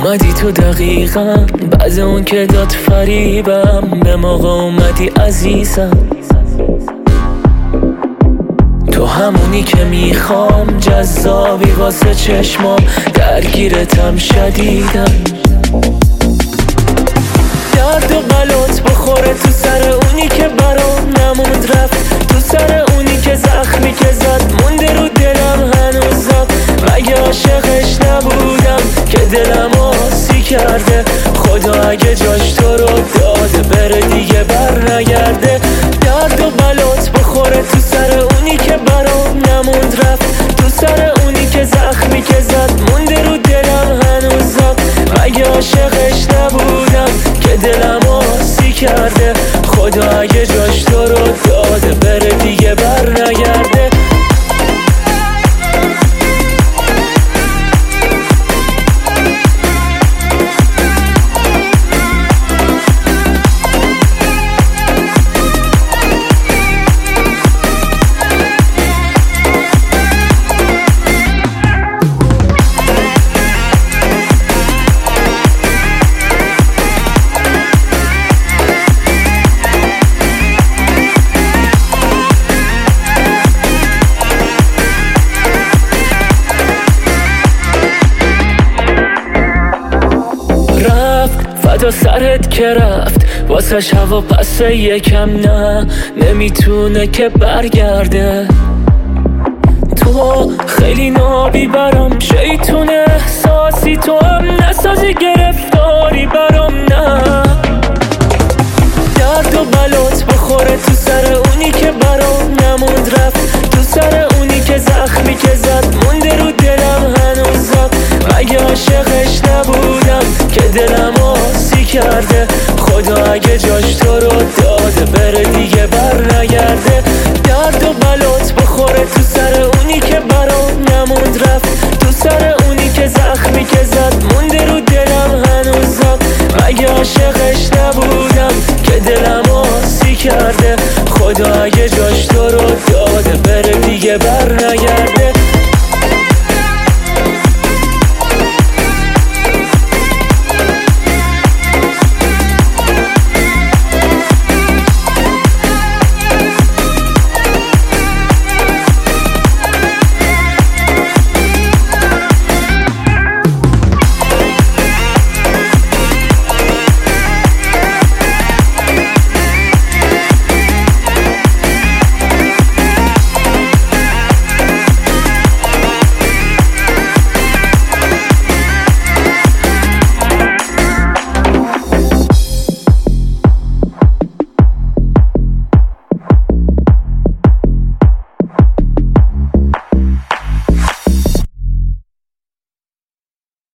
اومدی تو دقیقا بعد اون که داد فریبم، به موقع اومدی عزیزم. تو همونی که میخوام، جذابی واسه چشمام، درگیرتم شدیدم. درد و بلات بخوره تو سر اونی که برام نموند رفت، تو سر اونی که زخمی که زد مونده رو دلم هنوزم. مگه عاشقش نبودم که دلم آسی کرده؟ خدا اگه جاش تو رو داده بره دیگه بر نگرده. درد و بلات بخوره تو سر اونی که برام نموند رفت، تو سر اونی که زخمی که زد مونده رو دلم هنوزم. مگه عاشقش نبودم که دلم آسی کرده؟ خدا اگه جاش تو رو داده بره دیگه بر نگرده. فدا سرت که رفت واسه هوا پس یکم نه نمیتونه که برگرده. تو خیلی نابی برام، شیطون احساسی، تو هم نسازی گرفتاری برام نه. درد و بلات بخوره تو سر اونی که برام نموند رفت، تو سر اونی که زخمی که زد مونده رو دلم هنوزم. مگه عاشقش نبودم که دلم آسی کرده؟ خدا اگه جاش تو رو داده بره دیگه بر نگرده. درد و بلات بخوره تو سر اونی که برام نموند رفت، تو سر اونی که زخمی که زد مونده رو دلم هنوزم. مگه عاشقش نبودم که دلم آسی کرده؟ خدا اگه جاش تو رو داده بره دیگه بر